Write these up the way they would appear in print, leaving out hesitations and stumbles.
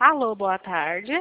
Alô, boa tarde.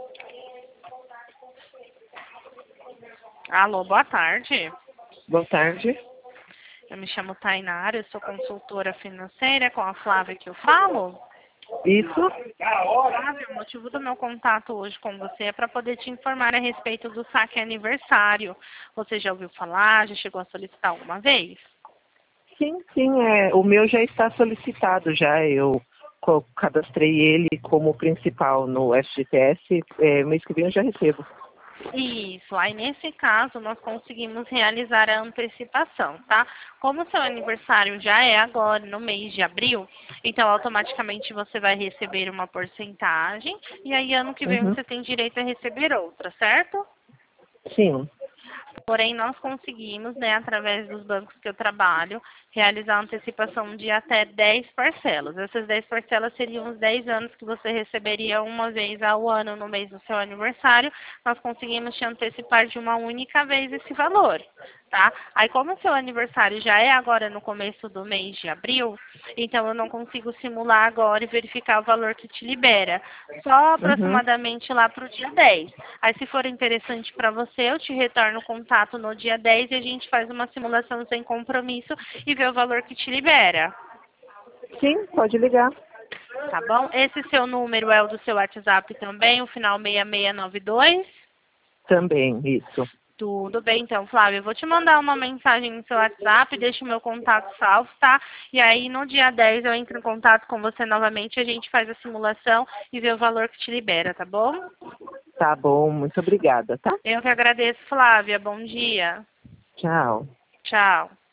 Alô, boa tarde. Boa tarde. Eu me chamo Tainara, eu sou consultora financeira, com a Flávia que eu falo. Isso? Flávia, o motivo do meu contato hoje com você é para poder te informar a respeito do saque aniversário. Você já ouviu falar? Já chegou a solicitar alguma vez? Sim, sim. O meu já está solicitado já. Eu cadastrei ele como principal no FGTS. Mês que vem eu já recebo. Isso, aí nesse caso nós conseguimos realizar a antecipação, tá? Como o seu aniversário já é agora, no mês de abril, então automaticamente você vai receber uma porcentagem e aí ano que vem Uhum. você tem direito a receber outra, certo? Sim. Porém, nós conseguimos, né, através dos bancos que eu trabalho, realizar a antecipação de até 10 parcelas. Essas 10 parcelas seriam os 10 anos que você receberia uma vez ao ano no mês do seu aniversário. Nós conseguimos te antecipar de uma única vez esse valor, tá? Aí, como o seu aniversário já é agora no começo do mês de abril, então eu não consigo simular agora e verificar o valor que te libera. Só Uhum. aproximadamente lá para o dia 10. Aí, se for interessante para você, eu te retorno o contato no dia 10 e a gente faz uma simulação sem compromisso e vê o valor que te libera. Sim, pode ligar. Tá bom? Esse seu número é o do seu WhatsApp também, o final 6692? Também, isso. Tudo bem, então, Flávia. Eu vou te mandar uma mensagem no seu WhatsApp, deixa o meu contato salvo, tá? E aí, no dia 10 eu entro em contato com você novamente, a gente faz a simulação e vê o valor que te libera, tá bom? Tá bom, muito obrigada, tá? Eu que agradeço, Flávia. Bom dia. Tchau. Tchau.